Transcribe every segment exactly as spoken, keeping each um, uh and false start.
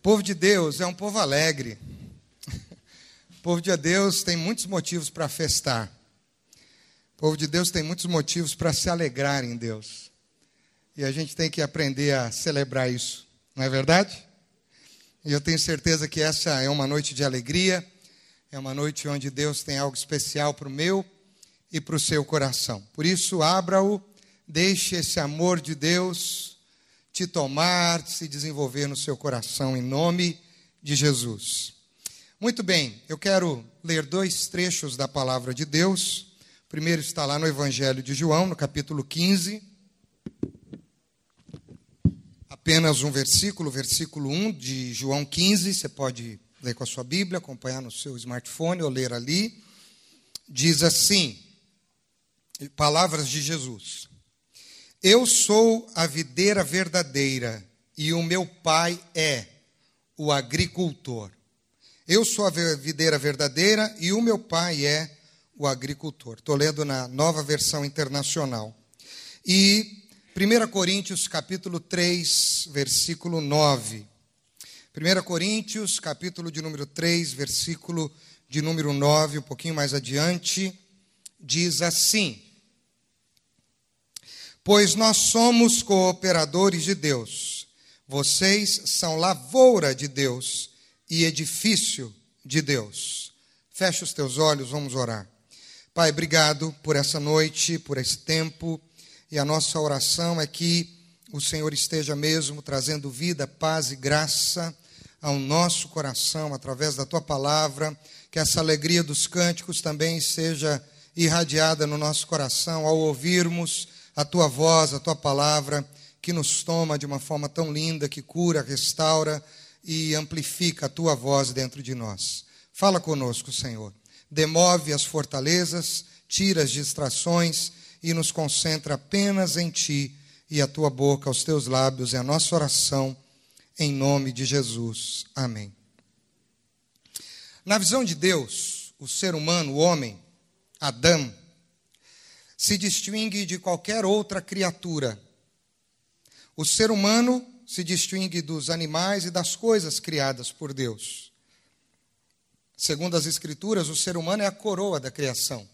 povo de Deus é um povo alegre. O povo de Deus tem muitos motivos para festar. O povo de Deus tem muitos motivos para se alegrar em Deus. E a gente tem que aprender a celebrar isso, não é verdade? E eu tenho certeza que essa é uma noite de alegria, é uma noite onde Deus tem algo especial para o meu e para o seu coração. Por isso, abra-o, deixe esse amor de Deus te tomar, se desenvolver no seu coração, em nome de Jesus. Muito bem, eu quero ler dois trechos da palavra de Deus. O primeiro está lá no Evangelho de João, no capítulo quinze. Apenas um versículo, versículo um de João quinze. Você pode ler com a sua Bíblia, acompanhar no seu smartphone ou ler ali. Diz assim, palavras de Jesus. Eu sou a videira verdadeira e o meu pai é o agricultor. Eu sou a videira verdadeira e o meu pai é o agricultor. Estou lendo na Nova Versão Internacional. E primeira Coríntios, capítulo três, versículo nove. primeira Coríntios, capítulo de número três, versículo de número nove, um pouquinho mais adiante, diz assim: Pois nós somos cooperadores de Deus, vocês são lavoura de Deus e edifício de Deus. Fecha os teus olhos, vamos orar. Pai, obrigado por essa noite, por esse tempo, e a nossa oração é que o Senhor esteja mesmo trazendo vida, paz e graça ao nosso coração, através da Tua palavra, que essa alegria dos cânticos também seja irradiada no nosso coração ao ouvirmos a Tua voz, a Tua palavra, que nos toma de uma forma tão linda, que cura, restaura e amplifica a Tua voz dentro de nós. Fala conosco, Senhor. Demove as fortalezas, tira as distrações e nos concentra apenas em Ti e a Tua boca, aos Teus lábios. É a nossa oração, em nome de Jesus. Amém. Na visão de Deus, o ser humano, o homem, Adão, se distingue de qualquer outra criatura. O ser humano se distingue dos animais e das coisas criadas por Deus. Segundo as Escrituras, o ser humano é a coroa da criação.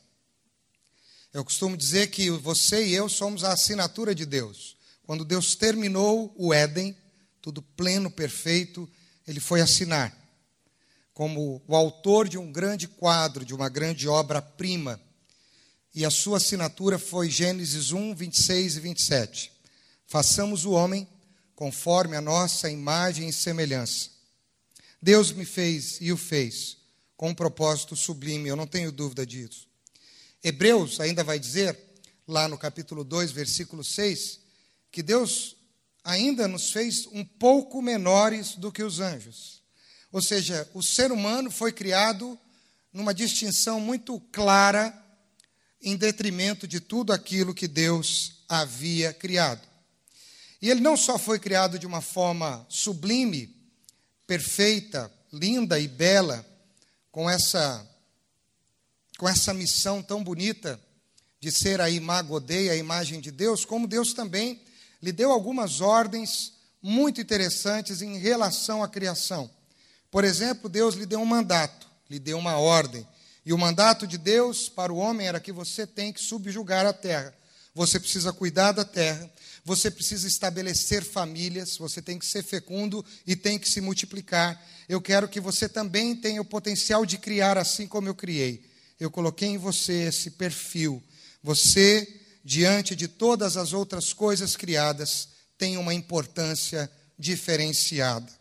Eu costumo dizer que você e eu somos a assinatura de Deus. Quando Deus terminou o Éden, tudo pleno, perfeito, Ele foi assinar como o autor de um grande quadro, de uma grande obra-prima. E a sua assinatura foi Gênesis um, vinte e seis e vinte e sete. Façamos o homem conforme a nossa imagem e semelhança. Deus me fez e o fez com um propósito sublime, eu não tenho dúvida disso. Hebreus ainda vai dizer, lá no capítulo dois, versículo seis, que Deus ainda nos fez um pouco menores do que os anjos. Ou seja, o ser humano foi criado numa distinção muito clara, em detrimento de tudo aquilo que Deus havia criado. E ele não só foi criado de uma forma sublime, perfeita, linda e bela, com essa, com essa missão tão bonita de ser a imago Dei, a imagem de Deus, como Deus também lhe deu algumas ordens muito interessantes em relação à criação. Por exemplo, Deus lhe deu um mandato, lhe deu uma ordem. E o mandato de Deus para o homem era que você tem que subjugar a terra. Você precisa cuidar da terra. Você precisa estabelecer famílias. Você tem que ser fecundo e tem que se multiplicar. Eu quero que você também tenha o potencial de criar assim como eu criei. Eu coloquei em você esse perfil. Você, diante de todas as outras coisas criadas, tem uma importância diferenciada.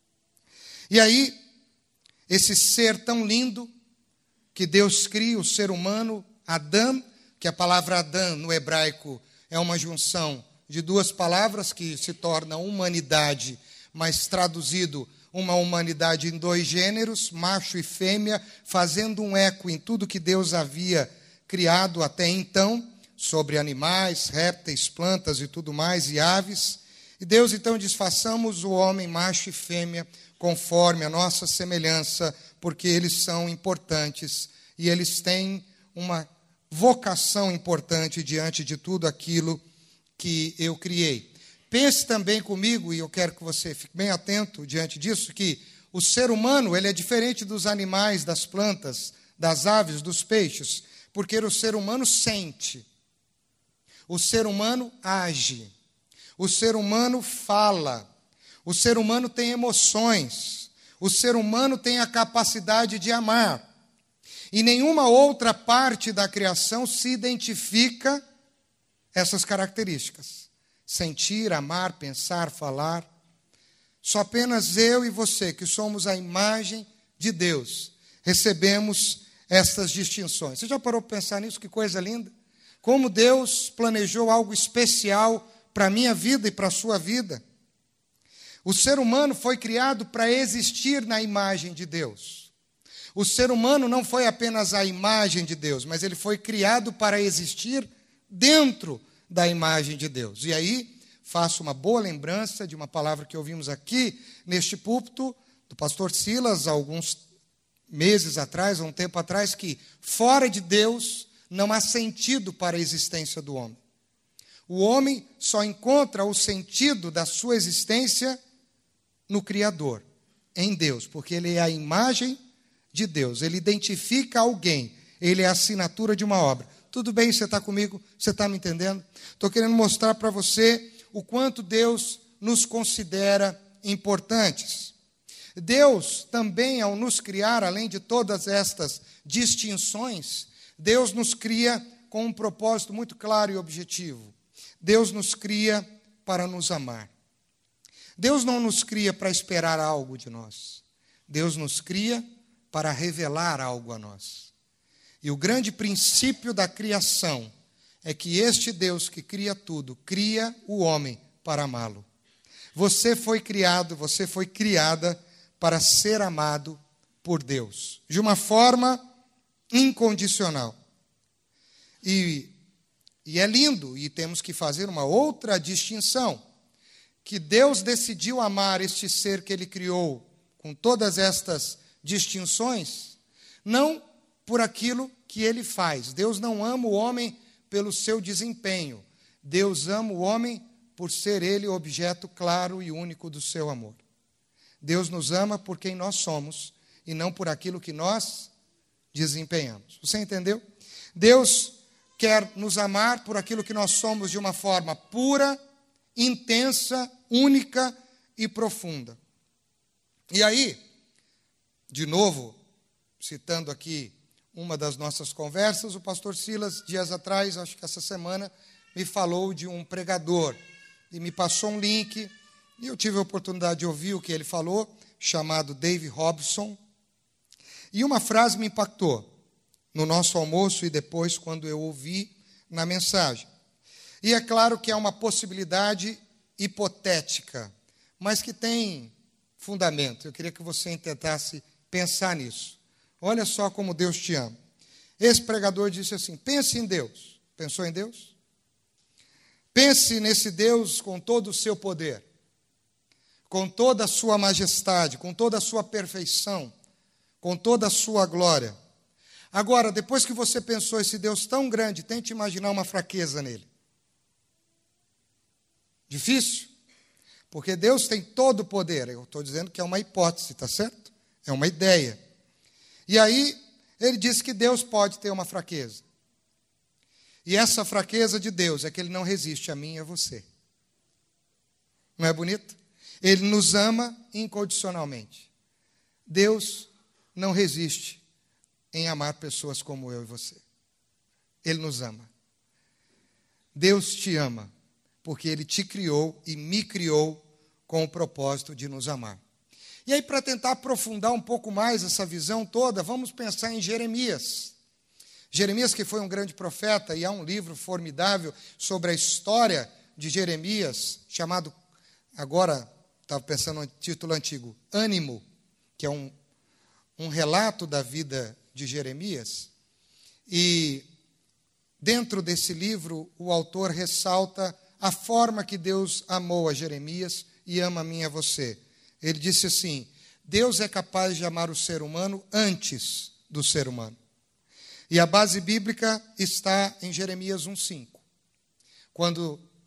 E aí, esse ser tão lindo, que Deus cria, o ser humano, Adão, que a palavra Adão no hebraico é uma junção de duas palavras que se torna humanidade, mas traduzido uma humanidade em dois gêneros, macho e fêmea, fazendo um eco em tudo que Deus havia criado até então, sobre animais, répteis, plantas e tudo mais, e aves. E Deus então diz, façamos o homem macho e fêmea conforme a nossa semelhança, porque eles são importantes e eles têm uma vocação importante diante de tudo aquilo que eu criei. Pense também comigo, e eu quero que você fique bem atento diante disso, que o ser humano ele é diferente dos animais, das plantas, das aves, dos peixes, porque o ser humano sente, o ser humano age, o ser humano fala, o ser humano tem emoções, o ser humano tem a capacidade de amar. E nenhuma outra parte da criação se identifica essas características. Sentir, amar, pensar, falar. Só apenas eu e você, que somos a imagem de Deus, recebemos estas distinções. Você já parou para pensar nisso? Que coisa linda. Como Deus planejou algo especial para a minha vida e para a sua vida. O ser humano foi criado para existir na imagem de Deus. O ser humano não foi apenas a imagem de Deus, mas ele foi criado para existir dentro da imagem de Deus. E aí, faço uma boa lembrança de uma palavra que ouvimos aqui, neste púlpito, do pastor Silas, há alguns meses atrás, há um tempo atrás, que fora de Deus não há sentido para a existência do homem. O homem só encontra o sentido da sua existência no Criador, em Deus, porque ele é a imagem de Deus, ele identifica alguém, ele é a assinatura de uma obra. Tudo bem, você está comigo? Você está me entendendo? Estou querendo mostrar para você o quanto Deus nos considera importantes. Deus também, ao nos criar, além de todas estas distinções, Deus nos cria com um propósito muito claro e objetivo. Deus nos cria para nos amar. Deus não nos cria para esperar algo de nós. Deus nos cria para revelar algo a nós. E o grande princípio da criação é que este Deus que cria tudo, cria o homem para amá-lo. Você foi criado, você foi criada para ser amado por Deus, de uma forma incondicional. E, e é lindo, e temos que fazer uma outra distinção, que Deus decidiu amar este ser que Ele criou, com todas estas distinções, não por aquilo que ele faz. Deus não ama o homem pelo seu desempenho. Deus ama o homem por ser ele o objeto claro e único do seu amor. Deus nos ama por quem nós somos e não por aquilo que nós desempenhamos. Você entendeu? Deus quer nos amar por aquilo que nós somos de uma forma pura, intensa, única e profunda. E aí, de novo, citando aqui uma das nossas conversas, o pastor Silas, dias atrás, acho que essa semana, me falou de um pregador e me passou um link, e eu tive a oportunidade de ouvir o que ele falou, chamado Dave Robson, e uma frase me impactou no nosso almoço e depois quando eu ouvi na mensagem. E é claro que é uma possibilidade hipotética, mas que tem fundamento. Eu queria que você tentasse pensar nisso. Olha só como Deus te ama. Esse pregador disse assim: pense em Deus. Pensou em Deus? Pense nesse Deus com todo o seu poder, com toda a sua majestade, com toda a sua perfeição, com toda a sua glória. Agora, depois que você pensou esse Deus tão grande, tente imaginar uma fraqueza nele. Difícil? Porque Deus tem todo o poder. Eu estou dizendo que é uma hipótese, está certo? É uma ideia. E aí, ele diz que Deus pode ter uma fraqueza. E essa fraqueza de Deus é que Ele não resiste a mim e a você. Não é bonito? Ele nos ama incondicionalmente. Deus não resiste em amar pessoas como eu e você. Ele nos ama. Deus te ama, porque Ele te criou e me criou com o propósito de nos amar. E aí, para tentar aprofundar um pouco mais essa visão toda, vamos pensar em Jeremias. Jeremias, que foi um grande profeta, e há um livro formidável sobre a história de Jeremias, chamado, agora, estava pensando no título antigo, Ânimo, que é um, um relato da vida de Jeremias. E dentro desse livro, o autor ressalta a forma que Deus amou a Jeremias e ama a mim e a você. Ele disse assim: Deus é capaz de amar o ser humano antes do ser humano. E a base bíblica está em Jeremias um, cinco. Quando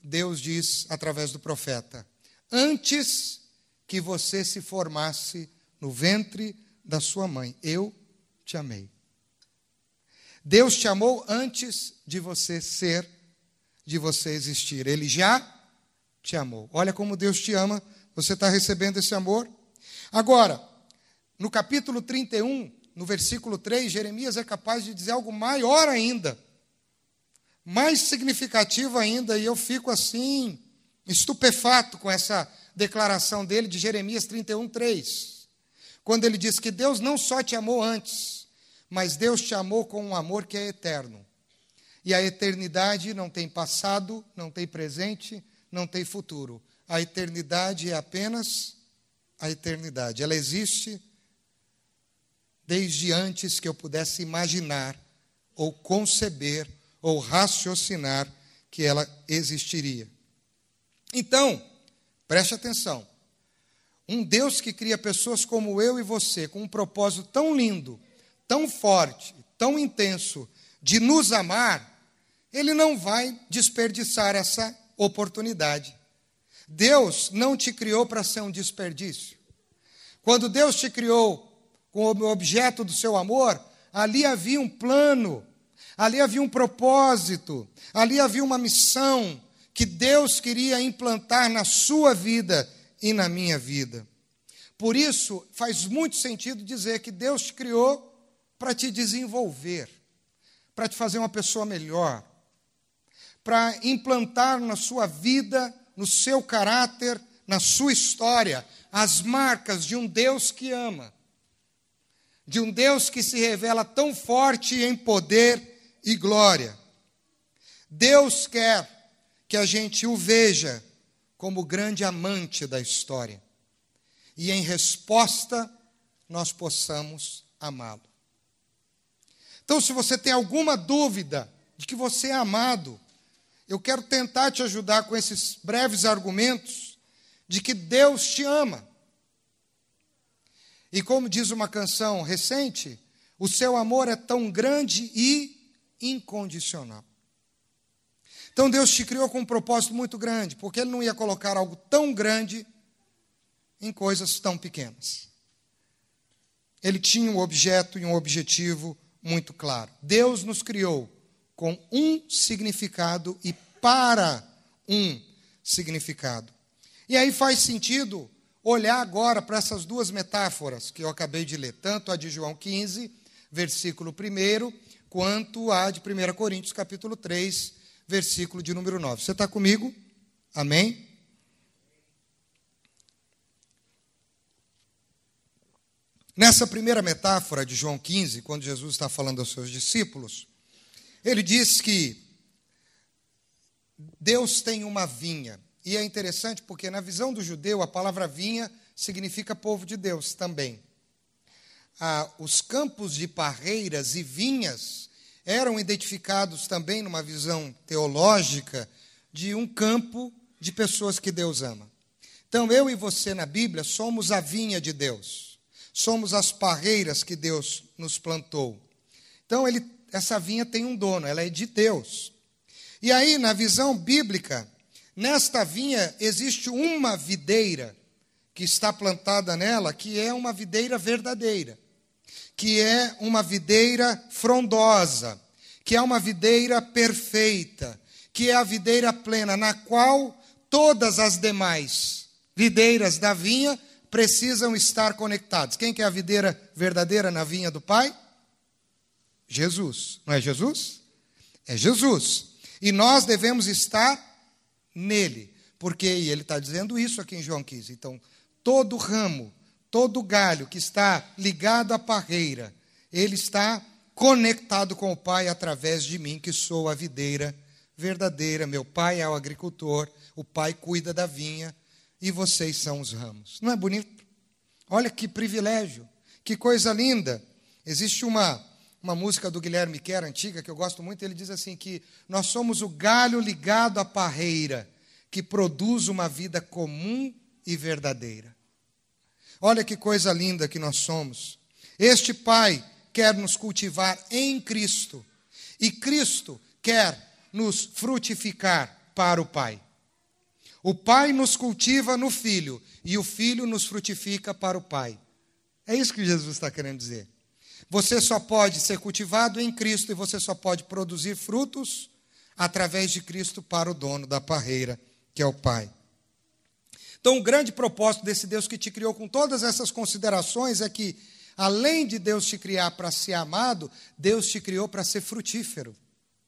Deus diz através do profeta: antes que você se formasse no ventre da sua mãe, eu te amei. Deus te amou antes de você ser, de você existir. Ele já te amou. Olha como Deus te ama. Você está recebendo esse amor? Agora, no capítulo trinta e um, no versículo três, Jeremias é capaz de dizer algo maior ainda, mais significativo ainda, e eu fico assim, estupefato com essa declaração dele de Jeremias trinta e um, três. Quando ele diz que Deus não só te amou antes, mas Deus te amou com um amor que é eterno. E a eternidade não tem passado, não tem presente, não tem futuro. A eternidade é apenas a eternidade. Ela existe desde antes que eu pudesse imaginar, ou conceber, ou raciocinar que ela existiria. Então, preste atenção. Um Deus que cria pessoas como eu e você, com um propósito tão lindo, tão forte, tão intenso, de nos amar, Ele não vai desperdiçar essa oportunidade. Deus não te criou para ser um desperdício. Quando Deus te criou com o objeto do seu amor, ali havia um plano, ali havia um propósito, ali havia uma missão que Deus queria implantar na sua vida e na minha vida. Por isso, faz muito sentido dizer que Deus te criou para te desenvolver, para te fazer uma pessoa melhor, para implantar na sua vida, no seu caráter, na sua história, as marcas de um Deus que ama, de um Deus que se revela tão forte em poder e glória. Deus quer que a gente o veja como grande amante da história e, em resposta, nós possamos amá-lo. Então, se você tem alguma dúvida de que você é amado, eu quero tentar te ajudar com esses breves argumentos de que Deus te ama. E como diz uma canção recente, o seu amor é tão grande e incondicional. Então Deus te criou com um propósito muito grande, porque Ele não ia colocar algo tão grande em coisas tão pequenas. Ele tinha um objeto e um objetivo muito claro. Deus nos criou com um significado e para um significado. E aí faz sentido olhar agora para essas duas metáforas que eu acabei de ler, tanto a de João quinze, versículo um, quanto a de primeira Coríntios, capítulo três, versículo de número nove. Você está comigo? Amém? Nessa primeira metáfora de João quinze, quando Jesus está falando aos seus discípulos, ele diz que Deus tem uma vinha. E é interessante porque na visão do judeu a palavra vinha significa povo de Deus também. Ah, os campos de parreiras e vinhas eram identificados também numa visão teológica de um campo de pessoas que Deus ama. Então eu e você na Bíblia somos a vinha de Deus. Somos as parreiras que Deus nos plantou. Então ele, essa vinha tem um dono, ela é de Deus. E aí na visão bíblica, nesta vinha existe uma videira que está plantada nela, que é uma videira verdadeira, que é uma videira frondosa, que é uma videira perfeita, que é a videira plena, na qual todas as demais videiras da vinha precisam estar conectadas. Quem que é a videira verdadeira na vinha do Pai? Jesus. Não é Jesus? É Jesus. E nós devemos estar nele, porque e ele está dizendo isso aqui em João quinze. Então, todo ramo, todo galho que está ligado à parreira, ele está conectado com o Pai através de mim, que sou a videira verdadeira. Meu Pai é o agricultor, o Pai cuida da vinha e vocês são os ramos. Não é bonito? Olha que privilégio, que coisa linda. Existe uma, uma música do Guilherme Quer, antiga, que eu gosto muito, ele diz assim que nós somos o galho ligado à parreira, que produz uma vida comum e verdadeira. Olha que coisa linda que nós somos. Este Pai quer nos cultivar em Cristo, e Cristo quer nos frutificar para o Pai. O Pai nos cultiva no Filho, e o Filho nos frutifica para o Pai. É isso que Jesus está querendo dizer. Você só pode ser cultivado em Cristo e você só pode produzir frutos através de Cristo para o dono da parreira, que é o Pai. Então, o grande propósito desse Deus que te criou com todas essas considerações é que, além de Deus te criar para ser amado, Deus te criou para ser frutífero.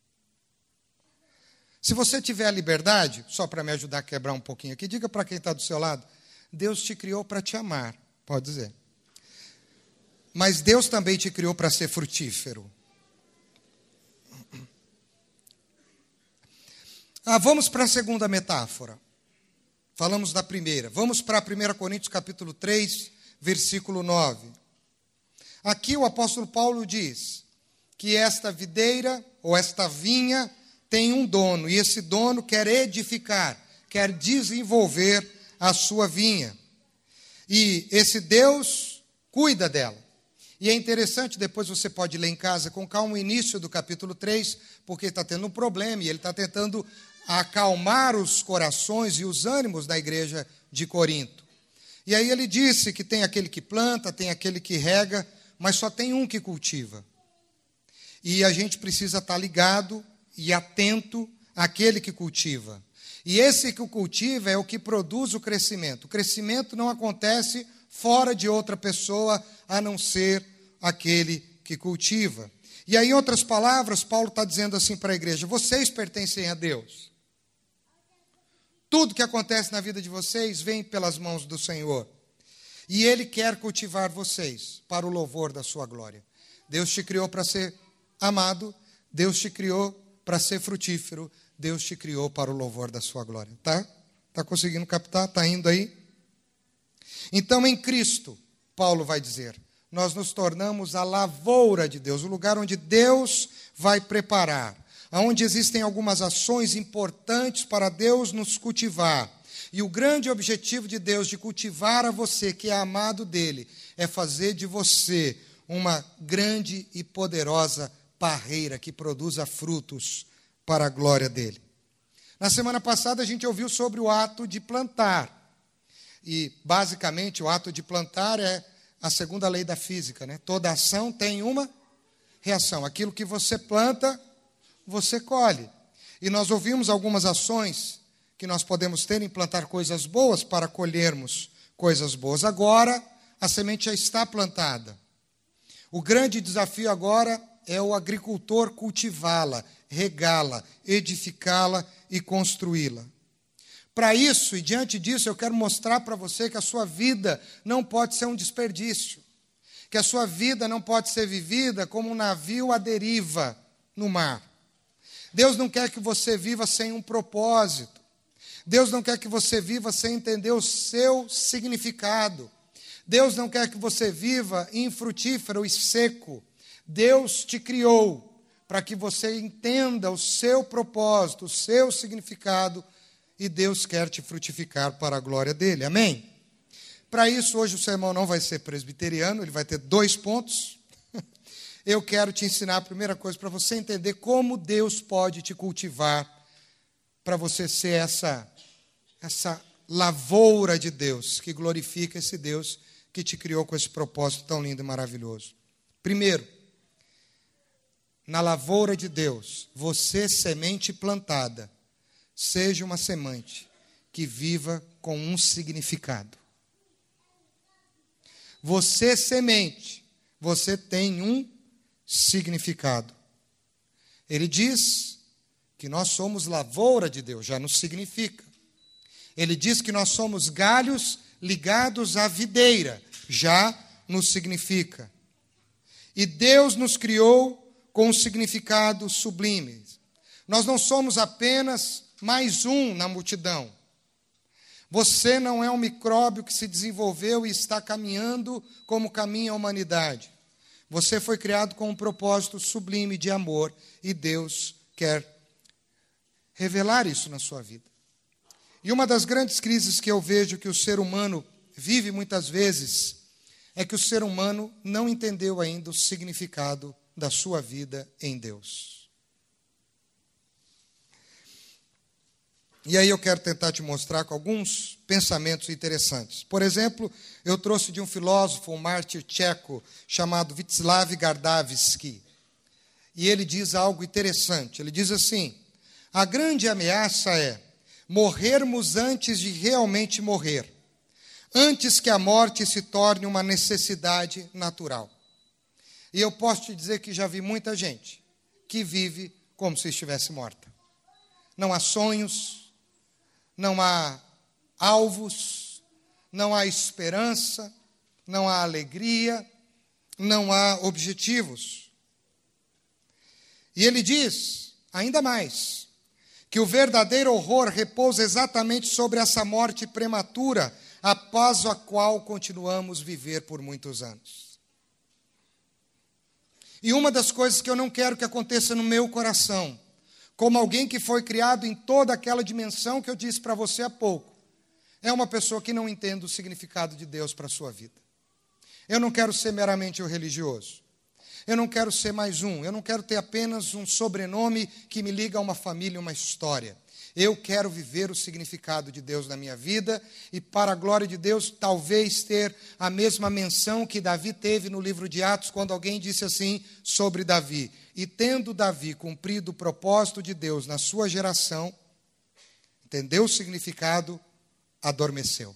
Se você tiver a liberdade, só para me ajudar a quebrar um pouquinho aqui, diga para quem está do seu lado, Deus te criou para te amar, pode dizer. Mas Deus também te criou para ser frutífero. Ah, vamos para a segunda metáfora. Falamos da primeira. Vamos para primeira Coríntios capítulo três, versículo nove. Aqui o apóstolo Paulo diz que esta videira, ou esta vinha, tem um dono, e esse dono quer edificar, quer desenvolver a sua vinha. E esse Deus cuida dela. E é interessante, depois você pode ler em casa com calma o início do capítulo três, porque está tendo um problema, e ele está tentando acalmar os corações e os ânimos da igreja de Corinto. E aí ele disse que tem aquele que planta, tem aquele que rega, mas só tem um que cultiva. E a gente precisa estar ligado e atento àquele que cultiva. E esse que cultiva é o que produz o crescimento. O crescimento não acontece fora de outra pessoa, a não ser aquele que cultiva. E aí, em outras palavras, Paulo está dizendo assim para a igreja: vocês pertencem a Deus. Tudo que acontece na vida de vocês vem pelas mãos do Senhor. E Ele quer cultivar vocês para o louvor da sua glória. Deus te criou para ser amado, Deus te criou para ser frutífero, Deus te criou para o louvor da sua glória. Tá? Está conseguindo captar? Está indo aí? Então, em Cristo, Paulo vai dizer, nós nos tornamos a lavoura de Deus, o lugar onde Deus vai preparar, onde existem algumas ações importantes para Deus nos cultivar. E o grande objetivo de Deus de cultivar a você, que é amado dele, é fazer de você uma grande e poderosa parreira que produza frutos para a glória dele. Na semana passada a gente ouviu sobre o ato de plantar. E, basicamente, o ato de plantar é a segunda lei da física, né? Toda ação tem uma reação. Aquilo que você planta, você colhe. E nós ouvimos algumas ações que nós podemos ter em plantar coisas boas para colhermos coisas boas. Agora, a semente já está plantada. O grande desafio agora é o agricultor cultivá-la, regá-la, edificá-la e construí-la. Para isso, e diante disso, eu quero mostrar para você que a sua vida não pode ser um desperdício, que a sua vida não pode ser vivida como um navio à deriva no mar. Deus não quer que você viva sem um propósito. Deus não quer que você viva sem entender o seu significado. Deus não quer que você viva infrutífero e seco. Deus te criou para que você entenda o seu propósito, o seu significado, e Deus quer te frutificar para a glória dele. Amém? Para isso, hoje o sermão não vai ser presbiteriano, ele vai ter dois pontos. Eu quero te ensinar a primeira coisa para você entender como Deus pode te cultivar para você ser essa, essa lavoura de Deus, que glorifica esse Deus que te criou com esse propósito tão lindo e maravilhoso. Primeiro, na lavoura de Deus, você, semente plantada, seja uma semente que viva com um significado. Você, semente, você tem um significado. Ele diz que nós somos lavoura de Deus, já nos significa. Ele diz que nós somos galhos ligados à videira, já nos significa. E Deus nos criou com um significado sublime. Nós não somos apenas mais um na multidão. Você não é um micróbio que se desenvolveu e está caminhando como caminha a humanidade. Você foi criado com um propósito sublime de amor e Deus quer revelar isso na sua vida. E uma das grandes crises que eu vejo que o ser humano vive muitas vezes é que o ser humano não entendeu ainda o significado da sua vida em Deus. E aí eu quero tentar te mostrar com alguns pensamentos interessantes. Por exemplo, eu trouxe de um filósofo, um mártir tcheco, chamado Václav Gardavsky. E ele diz algo interessante. Ele diz assim: a grande ameaça é morrermos antes de realmente morrer, antes que a morte se torne uma necessidade natural. E eu posso te dizer que já vi muita gente que vive como se estivesse morta. Não há sonhos, não há alvos, não há esperança, não há alegria, não há objetivos. E ele diz, ainda mais, que o verdadeiro horror repousa exatamente sobre essa morte prematura, após a qual continuamos a viver por muitos anos. E uma das coisas que eu não quero que aconteça no meu coração, como alguém que foi criado em toda aquela dimensão que eu disse para você há pouco, é uma pessoa que não entende o significado de Deus para a sua vida. Eu não quero ser meramente o religioso. Eu não quero ser mais um. Eu não quero ter apenas um sobrenome que me liga a uma família, uma história. Eu quero viver o significado de Deus na minha vida e, para a glória de Deus, talvez ter a mesma menção que Davi teve no livro de Atos, quando alguém disse assim sobre Davi: e tendo Davi cumprido o propósito de Deus na sua geração, entendeu o significado, adormeceu.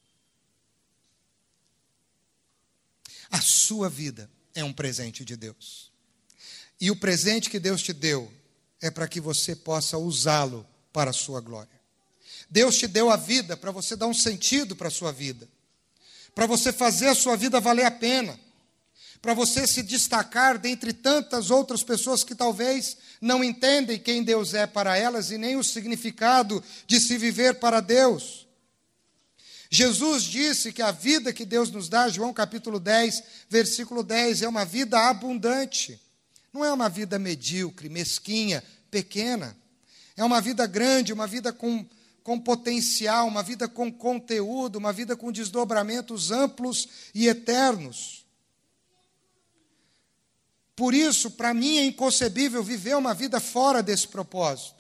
A sua vida é um presente de Deus. E o presente que Deus te deu é para que você possa usá-lo para a sua glória. Deus te deu a vida para você dar um sentido para a sua vida, para você fazer a sua vida valer a pena, para você se destacar dentre tantas outras pessoas que talvez não entendem quem Deus é para elas e nem o significado de se viver para Deus. Jesus disse que a vida que Deus nos dá, João capítulo dez, versículo dez, é uma vida abundante. Não é uma vida medíocre, mesquinha, pequena. É uma vida grande, uma vida com, com potencial, uma vida com conteúdo, uma vida com desdobramentos amplos e eternos. Por isso, para mim é inconcebível viver uma vida fora desse propósito.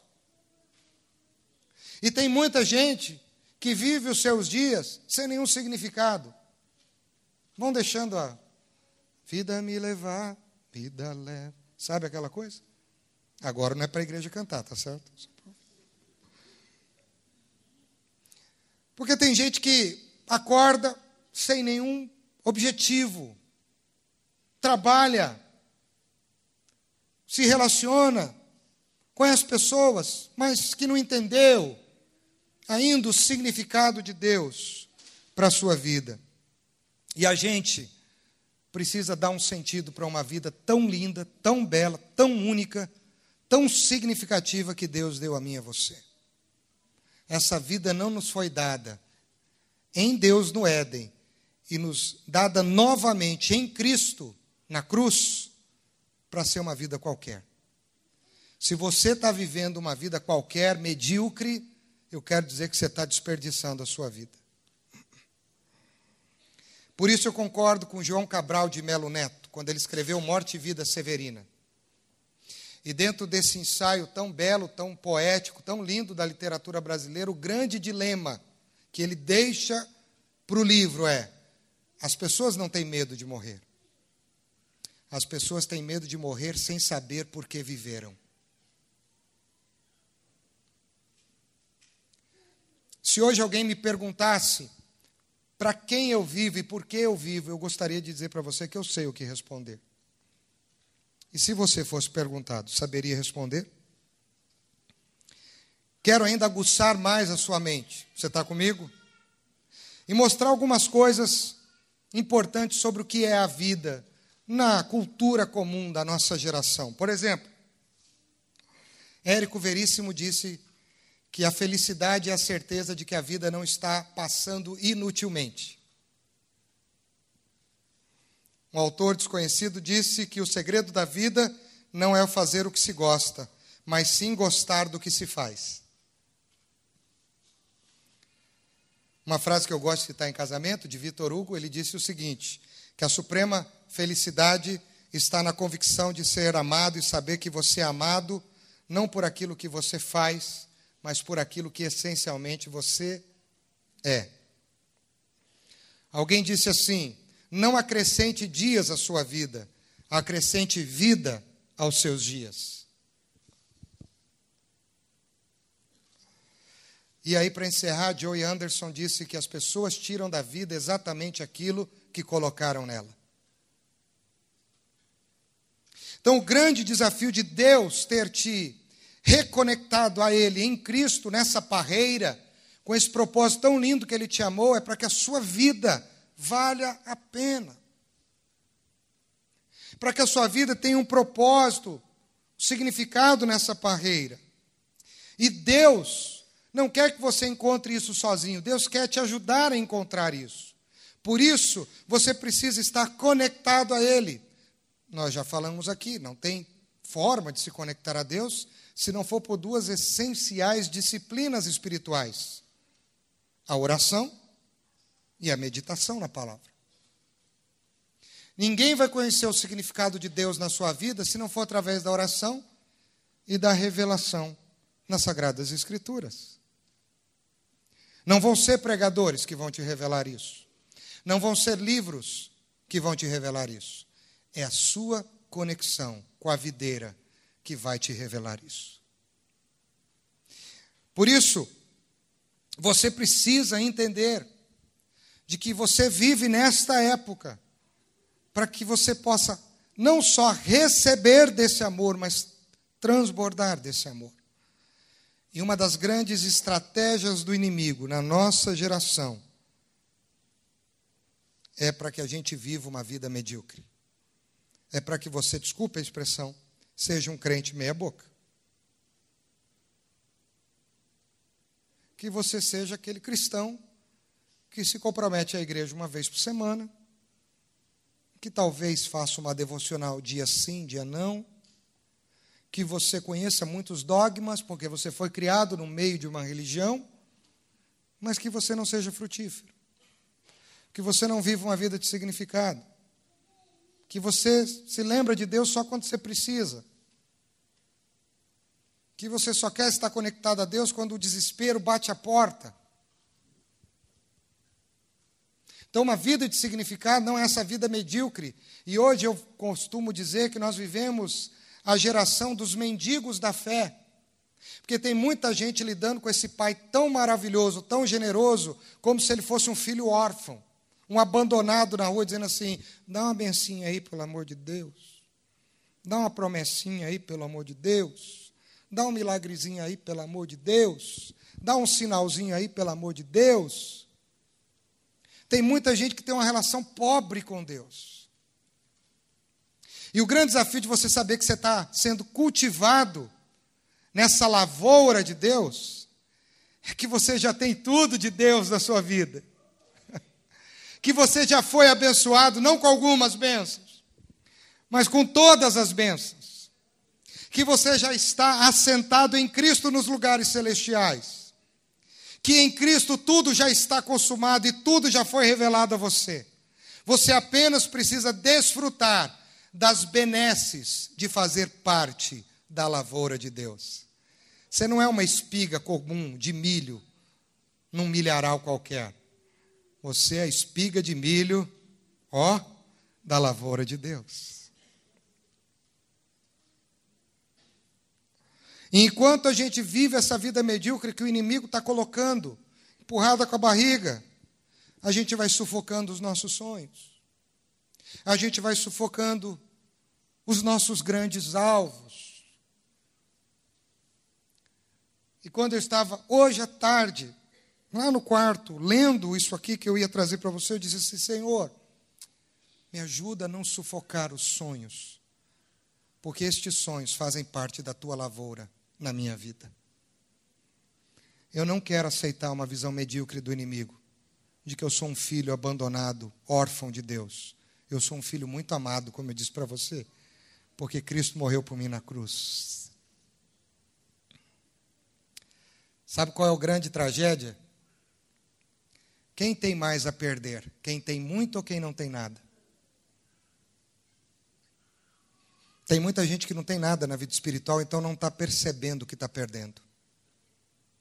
E tem muita gente que vive os seus dias sem nenhum significado. Vão deixando a vida me levar, vida leva. Sabe aquela coisa? Agora não é para a igreja cantar, tá certo? Porque tem gente que acorda sem nenhum objetivo, trabalha, se relaciona com as pessoas, mas que não entendeu ainda o significado de Deus para a sua vida. E a gente precisa dar um sentido para uma vida tão linda, tão bela, tão única, tão significativa que Deus deu a mim e a você. Essa vida não nos foi dada em Deus no Éden e nos dada novamente em Cristo, na cruz, para ser uma vida qualquer. Se você está vivendo uma vida qualquer, medíocre, eu quero dizer que você está desperdiçando a sua vida. Por isso eu concordo com João Cabral de Melo Neto, quando ele escreveu Morte e Vida Severina. E dentro desse ensaio tão belo, tão poético, tão lindo da literatura brasileira, o grande dilema que ele deixa para o livro é: as pessoas não têm medo de morrer. As pessoas têm medo de morrer sem saber por que viveram. Se hoje alguém me perguntasse para quem eu vivo e por que eu vivo, eu gostaria de dizer para você que eu sei o que responder. E se você fosse perguntado, saberia responder? Quero ainda aguçar mais a sua mente. Você está comigo? E mostrar algumas coisas importantes sobre o que é a vida na cultura comum da nossa geração. Por exemplo, Érico Veríssimo disse que a felicidade é a certeza de que a vida não está passando inutilmente. Um autor desconhecido disse que o segredo da vida não é o fazer o que se gosta, mas sim gostar do que se faz. Uma frase que eu gosto de citar em casamento, de Victor Hugo, ele disse o seguinte, que a suprema felicidade está na convicção de ser amado e saber que você é amado, não por aquilo que você faz, mas por aquilo que essencialmente você é. Alguém disse assim: não acrescente dias à sua vida, acrescente vida aos seus dias. E aí, para encerrar, Joey Anderson disse que as pessoas tiram da vida exatamente aquilo que colocaram nela. Então, o grande desafio de Deus ter te reconectado a Ele em Cristo, nessa parreira, com esse propósito tão lindo que Ele te amou, é para que a sua vida valha a pena. Para que a sua vida tenha um propósito, um significado nessa parreira. E Deus não quer que você encontre isso sozinho. Deus quer te ajudar a encontrar isso. Por isso, você precisa estar conectado a Ele. Nós já falamos aqui, não tem forma de se conectar a Deus se não for por duas essenciais disciplinas espirituais: a oração e a meditação na palavra. Ninguém vai conhecer o significado de Deus na sua vida se não for através da oração e da revelação nas Sagradas Escrituras. Não vão ser pregadores que vão te revelar isso. Não vão ser livros que vão te revelar isso. É a sua conexão com a videira que vai te revelar isso. Por isso, você precisa entender de que você vive nesta época para que você possa não só receber desse amor, mas transbordar desse amor. E uma das grandes estratégias do inimigo na nossa geração é para que a gente viva uma vida medíocre. É para que você, desculpe a expressão, seja um crente meia boca. Que você seja aquele cristão que se compromete à igreja uma vez por semana, que talvez faça uma devocional dia sim, dia não, que você conheça muitos dogmas, porque você foi criado no meio de uma religião, mas que você não seja frutífero, que você não viva uma vida de significado, que você se lembra de Deus só quando você precisa, que você só quer estar conectado a Deus quando o desespero bate a porta. Então, uma vida de significado não é essa vida medíocre. E hoje eu costumo dizer que nós vivemos a geração dos mendigos da fé. Porque tem muita gente lidando com esse pai tão maravilhoso, tão generoso, como se ele fosse um filho órfão, um abandonado na rua, dizendo assim: dá uma bencinha aí, pelo amor de Deus. Dá uma promessinha aí, pelo amor de Deus. Dá um milagrezinho aí, pelo amor de Deus. Dá um sinalzinho aí, pelo amor de Deus. Tem muita gente que tem uma relação pobre com Deus. E o grande desafio de você saber que você está sendo cultivado nessa lavoura de Deus é que você já tem tudo de Deus na sua vida. Que você já foi abençoado, não com algumas bênçãos, mas com todas as bênçãos. Que você já está assentado em Cristo nos lugares celestiais. Que em Cristo tudo já está consumado e tudo já foi revelado a você. Você apenas precisa desfrutar das benesses de fazer parte da lavoura de Deus. Você não é uma espiga comum de milho num milharal qualquer. Você é a espiga de milho, ó, da lavoura de Deus. E enquanto a gente vive essa vida medíocre que o inimigo está colocando, empurrada com a barriga, a gente vai sufocando os nossos sonhos. A gente vai sufocando os nossos grandes alvos. E quando eu estava hoje à tarde, lá no quarto, lendo isso aqui que eu ia trazer para você, eu disse assim: Senhor, me ajuda a não sufocar os sonhos, porque estes sonhos fazem parte da tua lavoura na minha vida. Eu não quero aceitar uma visão medíocre do inimigo, de que eu sou um filho abandonado, órfão de Deus. Eu sou um filho muito amado, como eu disse para você, porque Cristo morreu por mim na cruz. Sabe qual é a grande tragédia? Quem tem mais a perder? Quem tem muito ou quem não tem nada? Tem muita gente que não tem nada na vida espiritual, então não está percebendo o que está perdendo.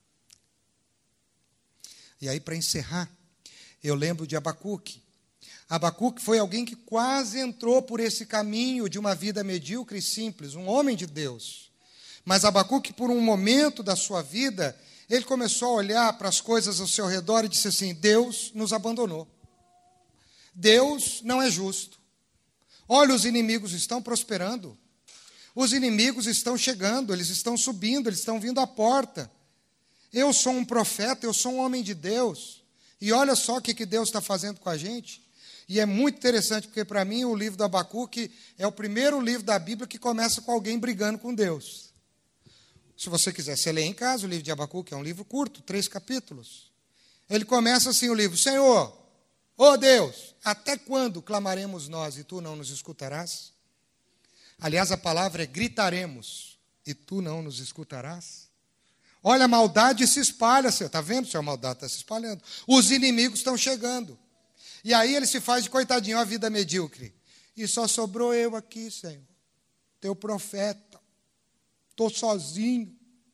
E aí, para encerrar, eu lembro de Abacuque. Abacuque foi alguém que quase entrou por esse caminho de uma vida medíocre e simples, um homem de Deus. Mas Abacuque, por um momento da sua vida, ele começou a olhar para as coisas ao seu redor e disse assim: Deus nos abandonou. Deus não é justo. Olha, os inimigos estão prosperando. Os inimigos estão chegando, eles estão subindo, eles estão vindo à porta. Eu sou um profeta, eu sou um homem de Deus. E olha só o que Deus está fazendo com a gente. E é muito interessante, porque para mim o livro do Abacuque é o primeiro livro da Bíblia que começa com alguém brigando com Deus. Se você quiser, você lê em casa o livro de Abacuque, é um livro curto, três capítulos. Ele começa assim o livro: Senhor, ó Deus, até quando clamaremos nós e tu não nos escutarás? Aliás, a palavra é gritaremos e tu não nos escutarás. Olha, a maldade se espalha, Senhor. Está vendo, Senhor, a maldade está se espalhando. Os inimigos estão chegando. E aí ele se faz de coitadinho, a vida medíocre. E só sobrou eu aqui, Senhor, teu profeta. Estou sozinho.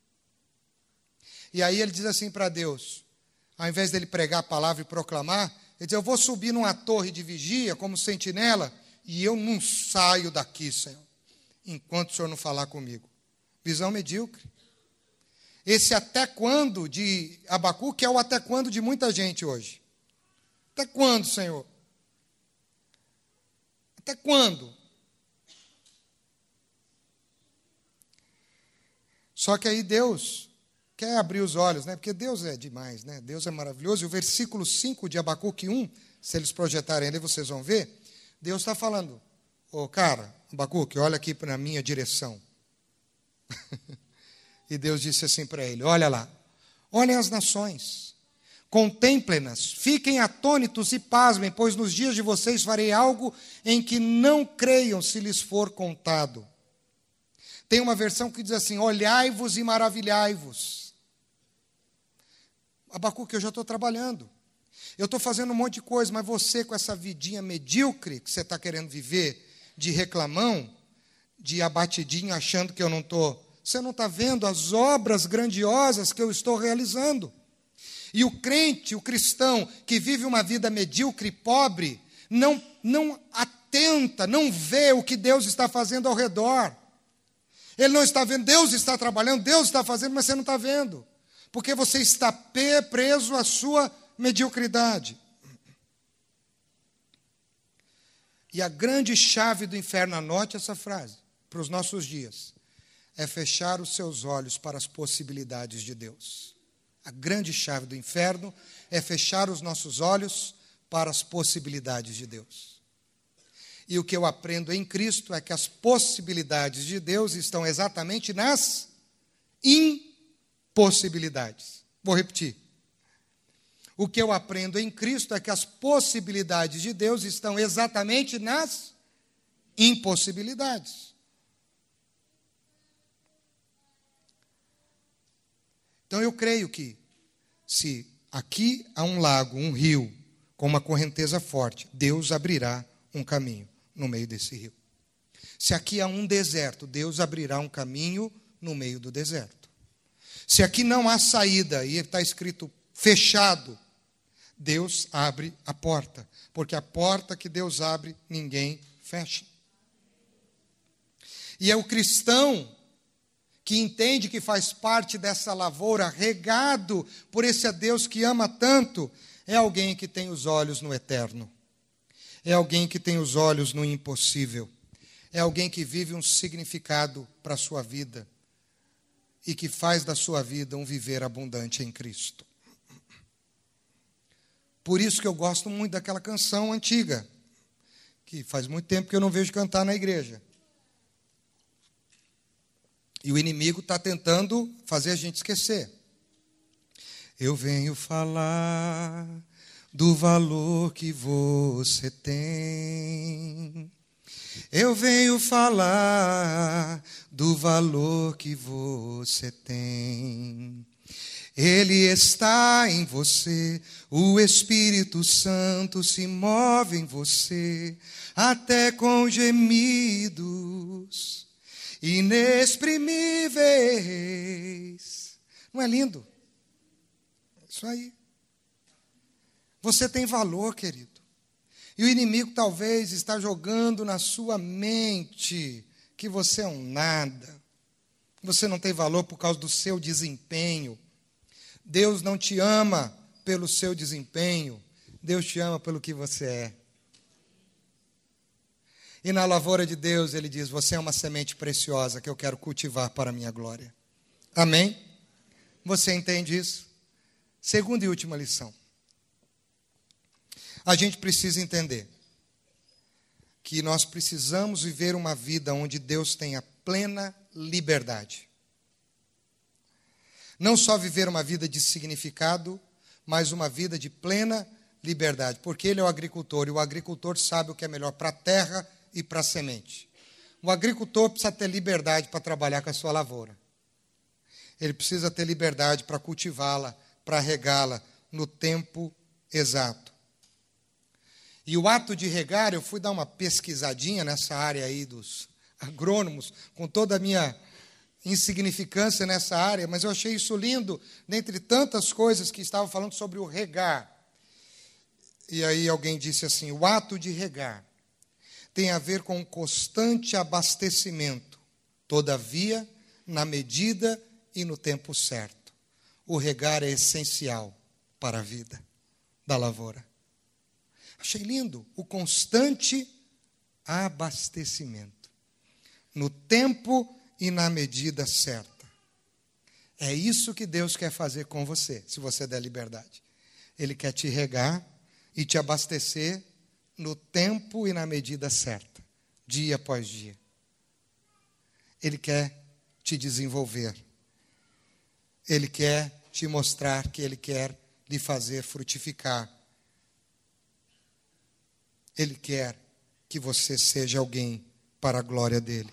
E aí ele diz assim para Deus, ao invés dele pregar a palavra e proclamar, ele diz: eu vou subir numa torre de vigia como sentinela e eu não saio daqui, Senhor, enquanto o Senhor não falar comigo. Visão medíocre. Esse até quando de Abacuque é o até quando de muita gente hoje. Até quando, Senhor? Até quando? Só que aí Deus quer abrir os olhos, né? Porque Deus é demais, né? Deus é maravilhoso. E o versículo cinco de Abacuque um, se eles projetarem ali, vocês vão ver, Deus está falando: ô, cara, Abacuque, olha aqui para a minha direção. E Deus disse assim para ele: olha lá, olhem as nações, contemplem-nas, fiquem atônitos e pasmem, pois nos dias de vocês farei algo em que não creiam se lhes for contado. Tem uma versão que diz assim: olhai-vos e maravilhai-vos. Abacuque, eu já estou trabalhando, eu estou fazendo um monte de coisa, mas você com essa vidinha medíocre que você está querendo viver, de reclamão, de abatidinho, achando que eu não estou, você não está vendo as obras grandiosas que eu estou realizando. E o crente, o cristão, que vive uma vida medíocre e pobre, não, não atenta, não vê o que Deus está fazendo ao redor. Ele não está vendo, Deus está trabalhando, Deus está fazendo, mas você não está vendo. Porque você está preso à sua mediocridade. E a grande chave do inferno, anote essa frase, para os nossos dias, é fechar os seus olhos para as possibilidades de Deus. A grande chave do inferno é fechar os nossos olhos para as possibilidades de Deus. E o que eu aprendo em Cristo é que as possibilidades de Deus estão exatamente nas impossibilidades. Vou repetir. O que eu aprendo em Cristo é que as possibilidades de Deus estão exatamente nas impossibilidades. Então eu creio que se aqui há um lago, um rio, com uma correnteza forte, Deus abrirá um caminho no meio desse rio. Se aqui há um deserto, Deus abrirá um caminho no meio do deserto. Se aqui não há saída e está escrito fechado, Deus abre a porta, porque a porta que Deus abre, ninguém fecha. E é o cristão que entende que faz parte dessa lavoura, regado por esse Deus que ama tanto, é alguém que tem os olhos no eterno. É alguém que tem os olhos no impossível. É alguém que vive um significado para a sua vida e que faz da sua vida um viver abundante em Cristo. Por isso que eu gosto muito daquela canção antiga, que faz muito tempo que eu não vejo cantar na igreja. E o inimigo está tentando fazer a gente esquecer. Eu venho falar do valor que você tem. Eu venho falar do valor que você tem. Ele está em você, o Espírito Santo se move em você, até com gemidos inexprimíveis. Não é lindo? É isso aí. Você tem valor, querido. E o inimigo talvez está jogando na sua mente que você é um nada. Você não tem valor por causa do seu desempenho. Deus não te ama pelo seu desempenho. Deus te ama pelo que você é. E na lavoura de Deus, ele diz, você é uma semente preciosa que eu quero cultivar para a minha glória. Amém? Você entende isso? Segunda e última lição. A gente precisa entender que nós precisamos viver uma vida onde Deus tenha plena liberdade. Não só viver uma vida de significado, mas uma vida de plena liberdade. Porque ele é o agricultor, e o agricultor sabe o que é melhor para a terra e para a semente. O agricultor precisa ter liberdade para trabalhar com a sua lavoura. Ele precisa ter liberdade para cultivá-la, para regá-la no tempo exato. E o ato de regar, eu fui dar uma pesquisadinha nessa área aí dos agrônomos, com toda a minha insignificância nessa área, mas eu achei isso lindo, dentre tantas coisas que estavam falando sobre o regar. E aí alguém disse assim, o ato de regar tem a ver com um constante abastecimento, todavia, na medida e no tempo certo. O regar é essencial para a vida da lavoura. Achei lindo, o constante abastecimento, no tempo e na medida certa. É isso que Deus quer fazer com você, se você der liberdade. Ele quer te regar e te abastecer no tempo e na medida certa, dia após dia. Ele quer te desenvolver. Ele quer te mostrar que Ele quer lhe fazer frutificar. Ele quer que você seja alguém para a glória dEle.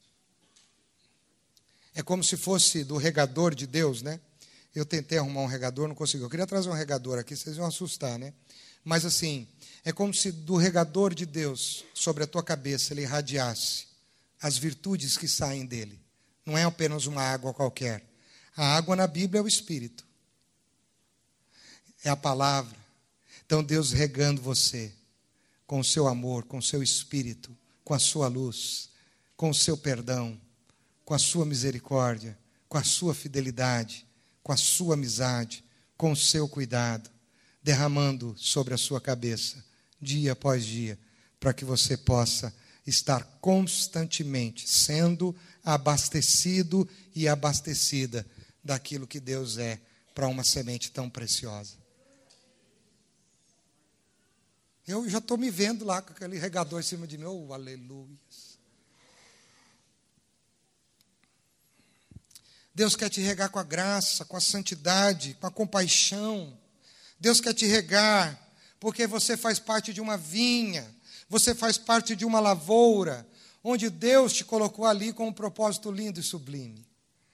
É como se fosse do regador de Deus, né? Eu tentei arrumar um regador, não consegui. Eu queria trazer um regador aqui, vocês vão assustar, né? Mas assim, é como se do regador de Deus sobre a tua cabeça ele irradiasse as virtudes que saem dele. Não é apenas uma água qualquer. A água na Bíblia é o Espírito. É a palavra. Então Deus regando você com o seu amor, com o seu Espírito, com a sua luz, com o seu perdão, com a sua misericórdia, com a sua fidelidade, com a sua amizade, com o seu cuidado, derramando sobre a sua cabeça, dia após dia, para que você possa estar constantemente sendo abastecido e abastecida daquilo que Deus é para uma semente tão preciosa. Eu já estou me vendo lá com aquele regador em cima de mim, oh, aleluia. Deus quer te regar com a graça, com a santidade, com a compaixão. Deus quer te regar porque você faz parte de uma vinha, você faz parte de uma lavoura, onde Deus te colocou ali com um propósito lindo e sublime.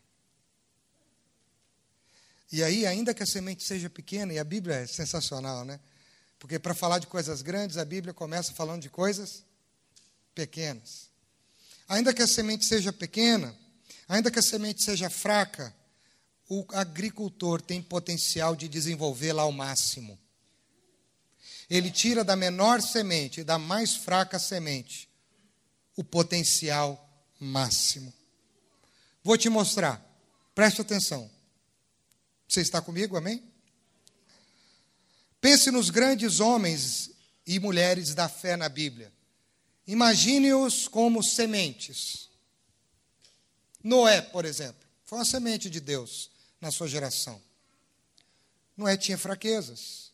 E aí, ainda que a semente seja pequena, e a Bíblia é sensacional, né? Porque para falar de coisas grandes, a Bíblia começa falando de coisas pequenas. Ainda que a semente seja pequena, ainda que a semente seja fraca, o agricultor tem potencial de desenvolvê-la ao máximo. Ele tira da menor semente e da mais fraca semente o potencial máximo. Vou te mostrar. Preste atenção. Você está comigo, amém? Pense nos grandes homens e mulheres da fé na Bíblia. Imagine-os como sementes. Noé, por exemplo, foi uma semente de Deus na sua geração. Noé tinha fraquezas.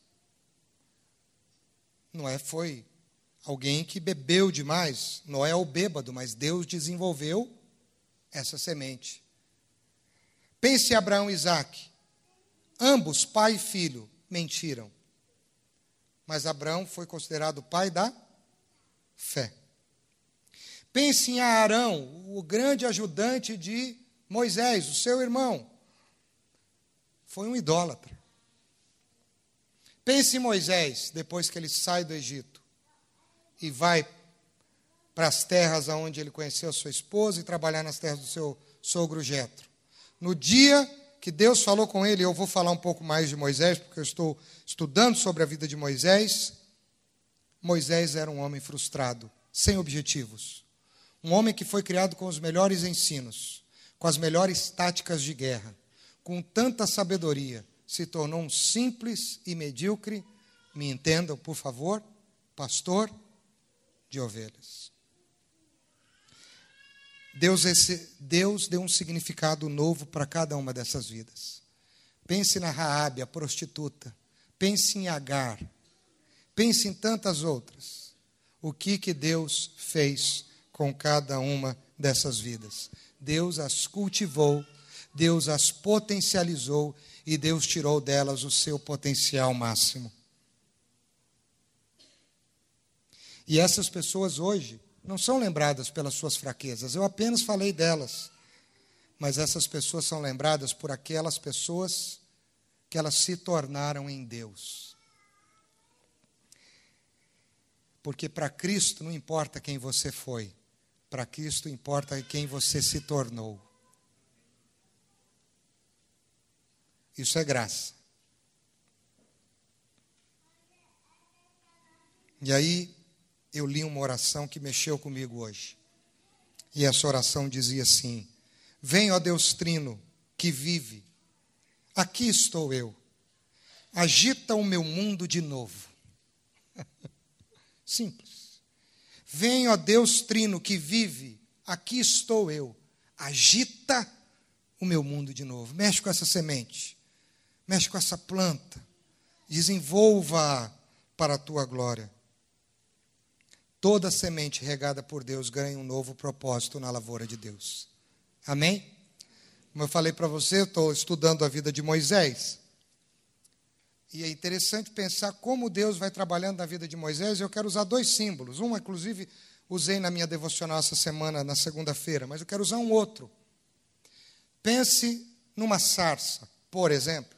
Noé foi alguém que bebeu demais. Noé é o bêbado, mas Deus desenvolveu essa semente. Pense em Abraão e Isaque. Ambos, pai e filho, mentiram. Mas Abraão foi considerado o pai da fé. Pense em Arão, o grande ajudante de Moisés, o seu irmão. Foi um idólatra. Pense em Moisés, depois que ele sai do Egito e vai para as terras onde ele conheceu a sua esposa e trabalhar nas terras do seu sogro Jetro. No dia que Deus falou com ele, eu vou falar um pouco mais de Moisés, porque eu estou estudando sobre a vida de Moisés. Moisés era um homem frustrado, sem objetivos. Um homem que foi criado com os melhores ensinos, com as melhores táticas de guerra, com tanta sabedoria, se tornou um simples e medíocre, me entendam, por favor, pastor de ovelhas. Deus, esse, Deus deu um significado novo para cada uma dessas vidas. Pense na Raabe, a prostituta. Pense em Agar. Pense em tantas outras. O que, que Deus fez com cada uma dessas vidas? Deus as cultivou, Deus as potencializou e Deus tirou delas o seu potencial máximo. E essas pessoas hoje não são lembradas pelas suas fraquezas. Eu apenas falei delas. Mas essas pessoas são lembradas por aquelas pessoas que elas se tornaram em Deus. Porque para Cristo não importa quem você foi. Para Cristo importa quem você se tornou. Isso é graça. E aí, eu li uma oração que mexeu comigo hoje. E essa oração dizia assim: vem, ó Deus Trino, que vive, aqui estou eu, agita o meu mundo de novo. Simples. Vem, ó Deus Trino, que vive, aqui estou eu, agita o meu mundo de novo. Mexe com essa semente, mexe com essa planta, desenvolva para a tua glória. Toda semente regada por Deus ganha um novo propósito na lavoura de Deus. Amém? Como eu falei para você, eu estou estudando a vida de Moisés. E é interessante pensar como Deus vai trabalhando na vida de Moisés. Eu quero usar dois símbolos. Um, inclusive, usei na minha devocional essa semana, na segunda-feira. Mas eu quero usar um outro. Pense numa sarça, por exemplo.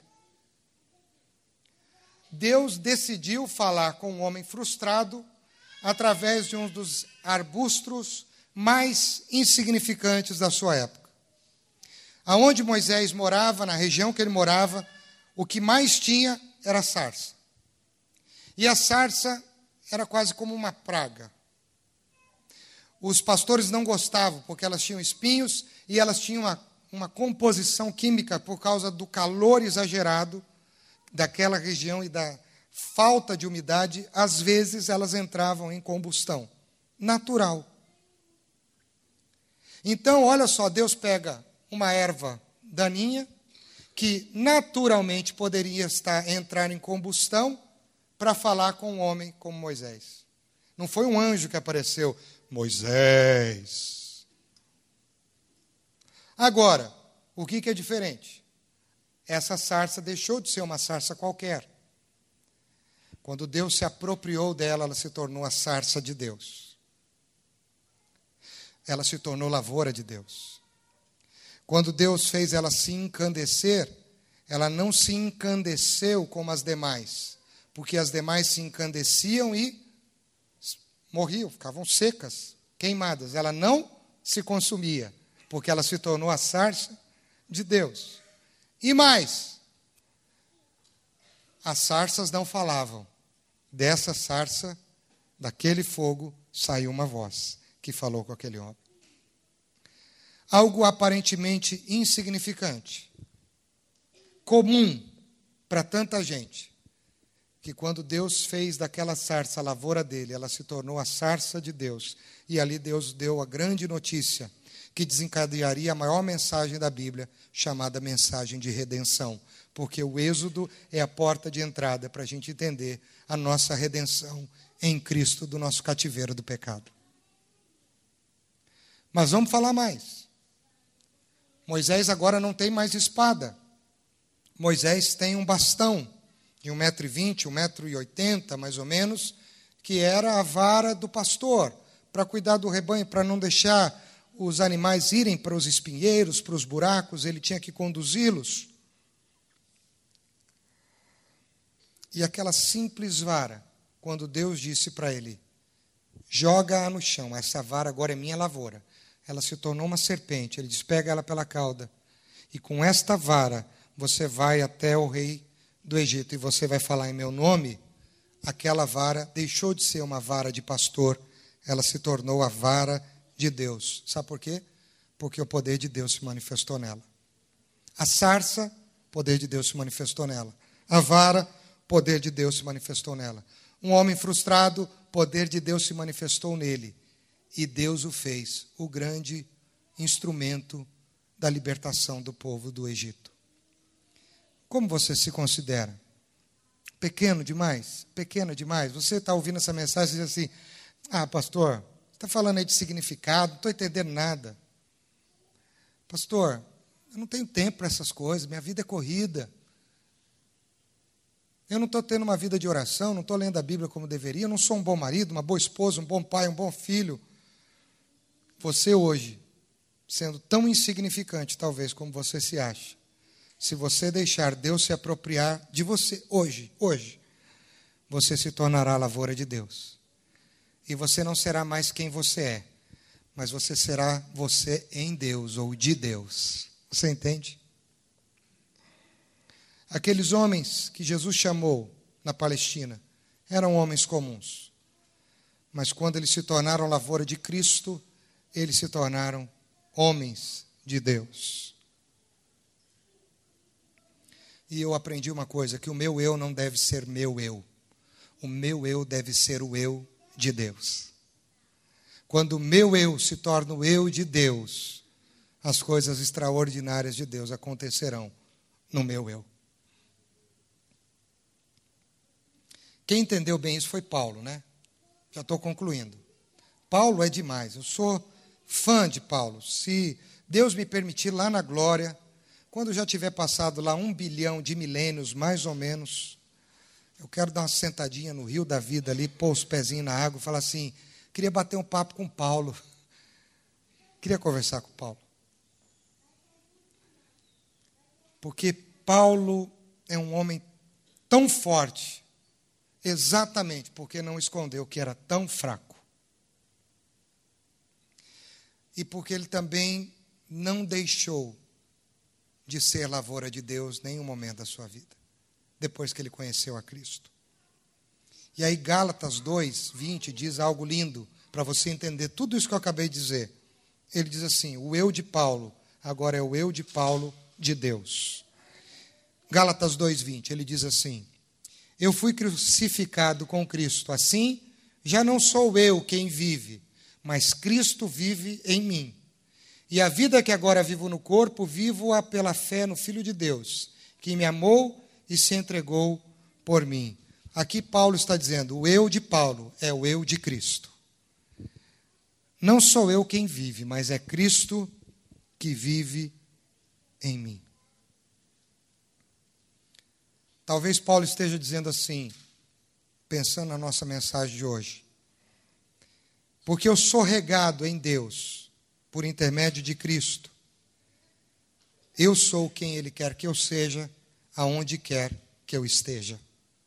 Deus decidiu falar com um homem frustrado através de um dos arbustos mais insignificantes da sua época. Aonde Moisés morava, na região que ele morava, o que mais tinha era a sarça. E a sarça era quase como uma praga. Os pastores não gostavam, porque elas tinham espinhos e elas tinham uma, uma composição química por causa do calor exagerado daquela região e da falta de umidade. Às vezes elas entravam em combustão natural. Então, olha só, Deus pega uma erva daninha que naturalmente poderia estar entrar em combustão para falar com um homem como Moisés. Não foi um anjo que apareceu, Moisés. Agora, o que, que é diferente? Essa sarça deixou de ser uma sarça qualquer. Quando Deus se apropriou dela, ela se tornou a sarça de Deus. Ela se tornou lavoura de Deus. Quando Deus fez ela se encandecer, ela não se encandeceu como as demais, porque as demais se encandeciam e morriam, ficavam secas, queimadas. Ela não se consumia, porque ela se tornou a sarça de Deus. E mais, as sarças não falavam. Dessa sarça, daquele fogo, saiu uma voz que falou com aquele homem. Algo aparentemente insignificante, comum para tanta gente, que quando Deus fez daquela sarça a lavoura dele, ela se tornou a sarça de Deus. E ali Deus deu a grande notícia que desencadearia a maior mensagem da Bíblia, chamada mensagem de redenção. Porque o Êxodo é a porta de entrada para a gente entender a nossa redenção em Cristo do nosso cativeiro do pecado. Mas vamos falar mais. Moisés agora não tem mais espada. Moisés tem um bastão de um metro e vinte, um metro e oitenta, mais ou menos, que era a vara do pastor, para cuidar do rebanho, para não deixar os animais irem para os espinheiros, para os buracos, ele tinha que conduzi-los. E aquela simples vara, quando Deus disse para ele, joga-a no chão, essa vara agora é minha lavoura. Ela se tornou uma serpente, ele disse, pega ela pela cauda. E com esta vara, você vai até o rei do Egito e você vai falar em meu nome, aquela vara deixou de ser uma vara de pastor, ela se tornou a vara de Deus. Sabe por quê? Porque o poder de Deus se manifestou nela. A sarça, o poder de Deus se manifestou nela. A vara, o poder de Deus se manifestou nela. Um homem frustrado, o poder de Deus se manifestou nele. E Deus o fez o grande instrumento da libertação do povo do Egito. Como você se considera? Pequeno demais? Pequeno demais? Você está ouvindo essa mensagem e diz assim, ah, pastor, você está falando aí de significado, não estou entendendo nada. Pastor, eu não tenho tempo para essas coisas, minha vida é corrida. Eu não estou tendo uma vida de oração, não estou lendo a Bíblia como deveria, eu não sou um bom marido, uma boa esposa, um bom pai, um bom filho. Você hoje, sendo tão insignificante talvez como você se acha, se você deixar Deus se apropriar de você hoje, hoje, você se tornará a lavoura de Deus. E você não será mais quem você é, mas você será você em Deus ou de Deus. Você entende? Aqueles homens que Jesus chamou na Palestina eram homens comuns. Mas quando eles se tornaram lavoura de Cristo, eles se tornaram homens de Deus. E eu aprendi uma coisa, que o meu eu não deve ser meu eu. O meu eu deve ser o eu de Deus. Quando o meu eu se torna o eu de Deus, as coisas extraordinárias de Deus acontecerão no meu eu. Quem entendeu bem isso foi Paulo, né? Já estou concluindo. Paulo é demais, eu sou fã de Paulo. Se Deus me permitir lá na glória, quando já tiver passado lá um bilhão de milênios, mais ou menos, eu quero dar uma sentadinha no rio da vida ali, pôr os pezinhos na água e falar assim, queria bater um papo com Paulo. Queria conversar com Paulo. Porque Paulo é um homem tão forte, exatamente porque não escondeu que era tão fraco. E porque ele também não deixou de ser lavoura de Deus em nenhum momento da sua vida, depois que ele conheceu a Cristo. E aí Gálatas dois, vinte diz algo lindo, para você entender tudo isso que eu acabei de dizer. Ele diz assim, o eu de Paulo, agora é o eu de Paulo de Deus. Gálatas dois, vinte, ele diz assim, eu fui crucificado com Cristo, assim, já não sou eu quem vive, mas Cristo vive em mim. E a vida que agora vivo no corpo, vivo-a pela fé no Filho de Deus, que me amou e se entregou por mim. Aqui Paulo está dizendo, o eu de Paulo é o eu de Cristo. Não sou eu quem vive, mas é Cristo que vive em mim. Talvez Paulo esteja dizendo assim, pensando na nossa mensagem de hoje, porque eu sou regado em Deus, por intermédio de Cristo, eu sou quem Ele quer que eu seja, aonde quer que eu esteja.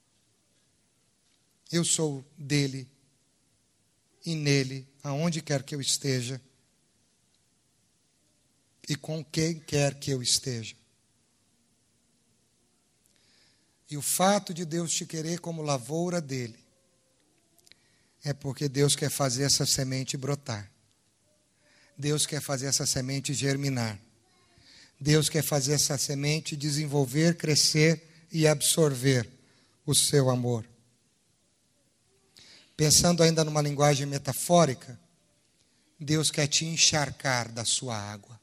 Eu sou dele e nele, aonde quer que eu esteja e com quem quer que eu esteja. E o fato de Deus te querer como lavoura dele é porque Deus quer fazer essa semente brotar. Deus quer fazer essa semente germinar. Deus quer fazer essa semente desenvolver, crescer e absorver o seu amor. Pensando ainda numa linguagem metafórica, Deus quer te encharcar da sua água.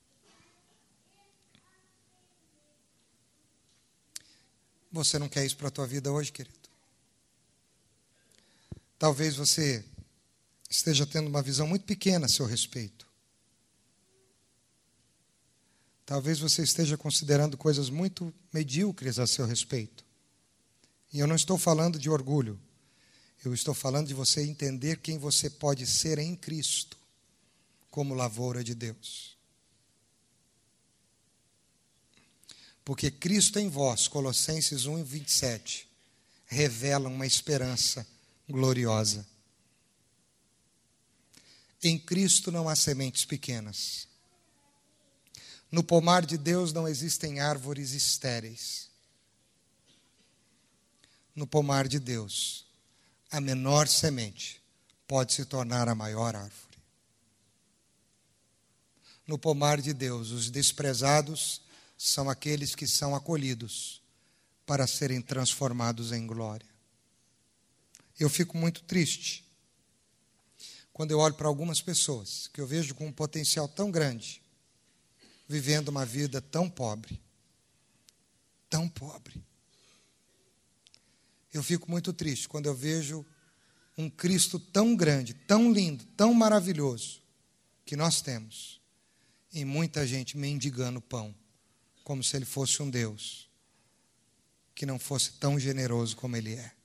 Você não quer isso para a tua vida hoje, querido? Talvez você esteja tendo uma visão muito pequena a seu respeito. Talvez você esteja considerando coisas muito medíocres a seu respeito. E eu não estou falando de orgulho. Eu estou falando de você entender quem você pode ser em Cristo, como lavoura de Deus. Porque Cristo em vós, Colossenses um, vinte e sete, revela uma esperança gloriosa. Em Cristo não há sementes pequenas. No pomar de Deus não existem árvores estéreis. No pomar de Deus, a menor semente pode se tornar a maior árvore. No pomar de Deus, os desprezados são aqueles que são acolhidos para serem transformados em glória. Eu fico muito triste quando eu olho para algumas pessoas que eu vejo com um potencial tão grande, vivendo uma vida tão pobre, tão pobre. Eu fico muito triste quando eu vejo um Cristo tão grande, tão lindo, tão maravilhoso que nós temos, e muita gente mendigando pão, como se ele fosse um Deus que não fosse tão generoso como ele é.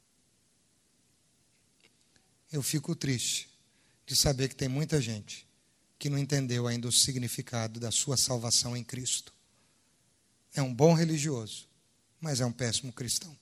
Eu fico triste de saber que tem muita gente que não entendeu ainda o significado da sua salvação em Cristo. É um bom religioso, mas é um péssimo cristão.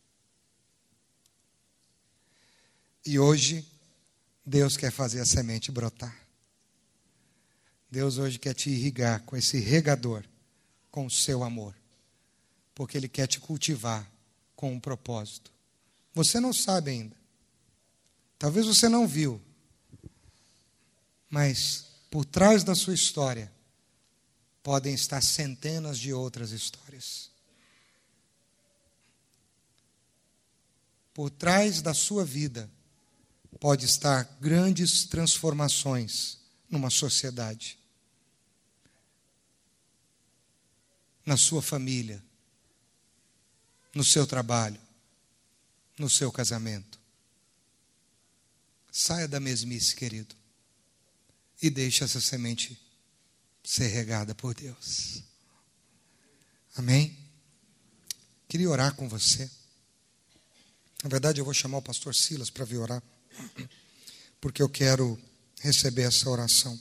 E hoje, Deus quer fazer a semente brotar. Deus hoje quer te irrigar com esse regador, com o seu amor. Porque Ele quer te cultivar com um propósito. Você não sabe ainda. Talvez você não viu. Mas por trás da sua história podem estar centenas de outras histórias. Por trás da sua vida pode estar grandes transformações numa sociedade, na sua família, no seu trabalho, no seu casamento. Saia da mesmice, querido, e deixe essa semente ser regada por Deus. Amém? Queria orar com você. Na verdade, eu vou chamar o pastor Silas para vir orar, porque eu quero receber essa oração.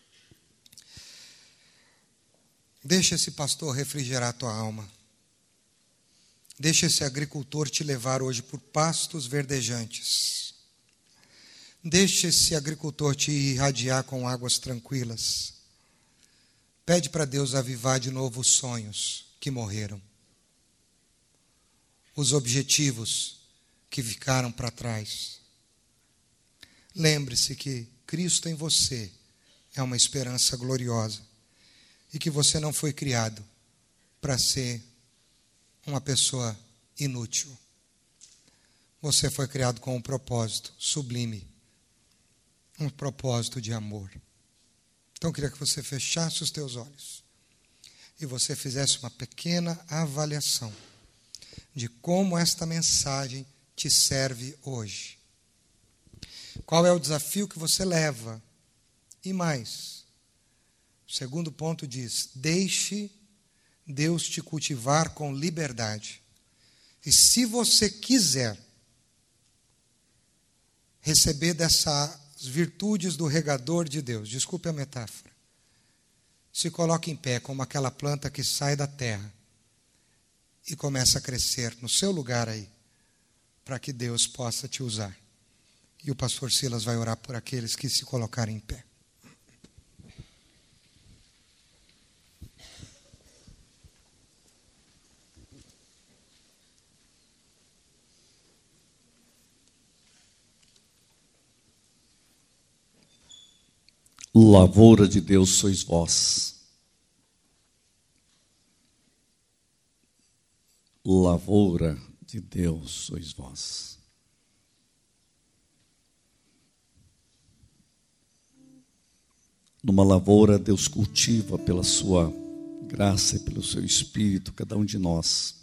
Deixa esse pastor refrigerar a tua alma. Deixa esse agricultor te levar hoje por pastos verdejantes. Deixa esse agricultor te irradiar com águas tranquilas. Pede para Deus avivar de novo os sonhos que morreram. Os objetivos que ficaram para trás. Lembre-se que Cristo em você é uma esperança gloriosa e que você não foi criado para ser uma pessoa inútil. Você foi criado com um propósito sublime, um propósito de amor. Então eu queria que você fechasse os teus olhos e você fizesse uma pequena avaliação de como esta mensagem te serve hoje. Qual é o desafio que você leva? E mais, o segundo ponto diz: deixe Deus te cultivar com liberdade. E se você quiser receber dessas virtudes do regador de Deus, desculpe a metáfora, se coloque em pé como aquela planta que sai da terra e começa a crescer no seu lugar aí, para que Deus possa te usar. E o pastor Silas vai orar por aqueles que se colocarem em pé. Lavoura de Deus sois vós. Lavoura de Deus sois vós. Numa lavoura, Deus cultiva pela sua graça e pelo seu Espírito cada um de nós.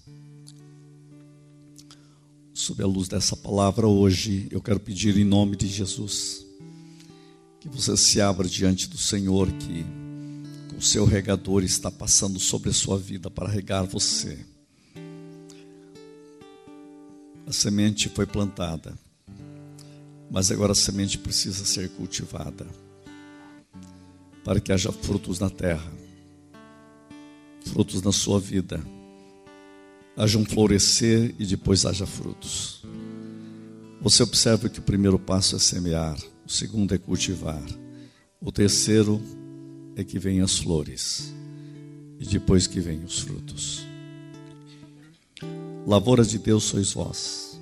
Sob a luz dessa palavra hoje, eu quero pedir em nome de Jesus que você se abra diante do Senhor, que o seu regador está passando sobre a sua vida para regar você. A semente foi plantada, mas agora a semente precisa ser cultivada para que haja frutos na terra, frutos na sua vida. Haja um florescer e depois haja frutos. Você observa que o primeiro passo é semear, o segundo é cultivar, o terceiro é que vem as flores. e depois que vêm os frutos. Lavoura de Deus sois vós.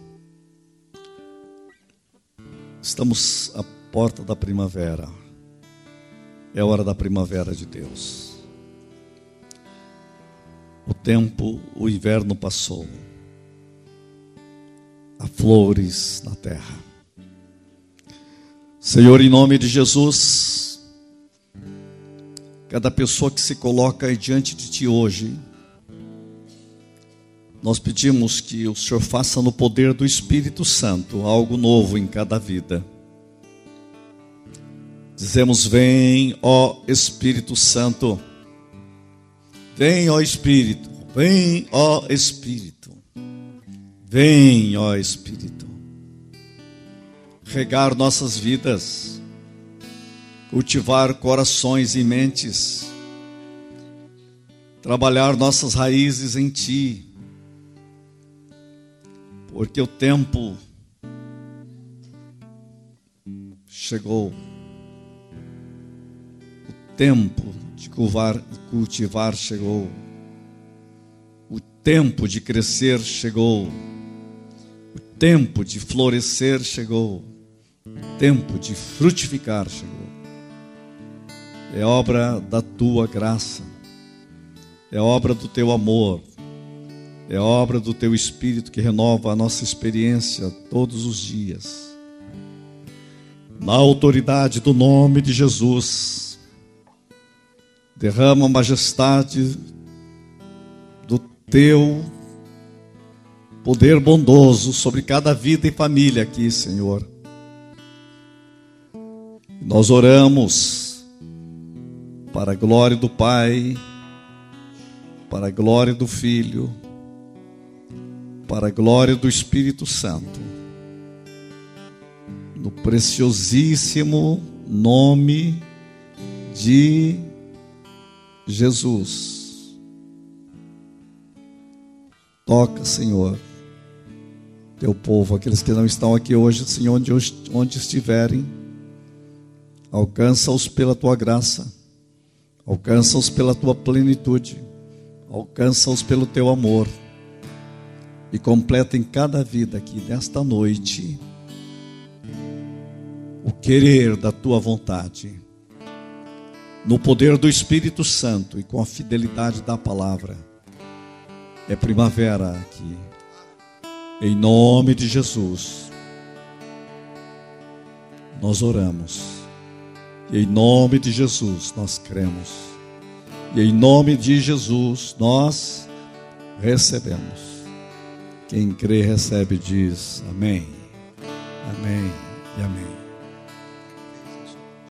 Estamos à porta da primavera. É hora da primavera de Deus. O tempo, o inverno passou. Há flores na terra. Senhor, em nome de Jesus, cada pessoa que se coloca aí diante de Ti hoje, nós pedimos que o Senhor faça no poder do Espírito Santo algo novo em cada vida. Dizemos: vem, ó Espírito Santo. Vem, ó Espírito. Vem, ó Espírito. Vem, ó Espírito. Regar nossas vidas, cultivar corações e mentes, trabalhar nossas raízes em Ti, porque o tempo chegou, o tempo de cultivar, cultivar chegou, o tempo de crescer chegou, o tempo de florescer chegou, o tempo de frutificar chegou. É obra da Tua graça, é obra do Teu amor, é obra do Teu Espírito que renova a nossa experiência todos os dias. Na autoridade do nome de Jesus, derrama a majestade do Teu poder bondoso sobre cada vida e família aqui, Senhor. Nós oramos para a glória do Pai, para a glória do Filho, para a glória do Espírito Santo, no preciosíssimo nome de Jesus. Toca, Senhor, Teu povo, aqueles que não estão aqui hoje, Senhor, onde, onde estiverem, alcança-os pela Tua graça, alcança-os pela Tua plenitude, alcança-os pelo Teu amor, e completa em cada vida aqui nesta noite o querer da Tua vontade, no poder do Espírito Santo e com a fidelidade da palavra. É primavera aqui, em nome de Jesus nós oramos, e em nome de Jesus nós cremos, e em nome de Jesus nós recebemos. Quem crê recebe, diz amém, amém e amém.